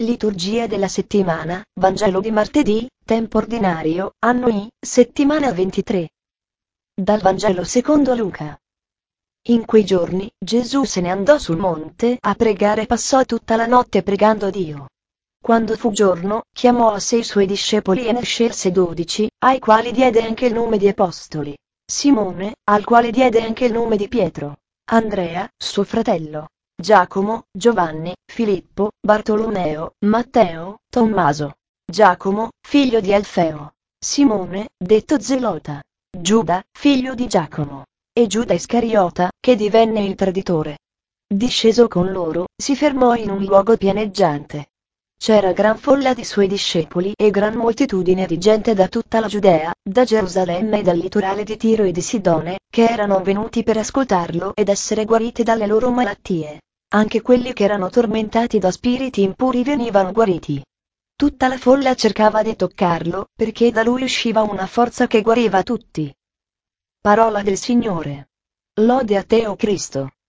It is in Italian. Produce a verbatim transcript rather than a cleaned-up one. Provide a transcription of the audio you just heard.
Liturgia della settimana, Vangelo di martedì, tempo ordinario, anno I, settimana ventitré. Dal Vangelo secondo Luca. In quei giorni, Gesù se ne andò sul monte a pregare e passò tutta la notte pregando Dio. Quando fu giorno, chiamò a sé i suoi discepoli e ne scelse dodici, ai quali diede anche il nome di apostoli. Simone, al quale diede anche il nome di Pietro. Andrea, suo fratello. Giacomo, Giovanni, Filippo, Bartolomeo, Matteo, Tommaso. Giacomo, figlio di Alfeo. Simone, detto Zelota. Giuda, figlio di Giacomo. E Giuda Iscariota, che divenne il traditore. Disceso con loro, si fermò in un luogo pianeggiante. C'era gran folla di suoi discepoli e gran moltitudine di gente da tutta la Giudea, da Gerusalemme e dal litorale di Tiro e di Sidone, che erano venuti per ascoltarlo ed essere guariti dalle loro malattie. Anche quelli che erano tormentati da spiriti impuri venivano guariti. Tutta la folla cercava di toccarlo, perché da lui usciva una forza che guariva tutti. Parola del Signore. Lode a te, o Cristo.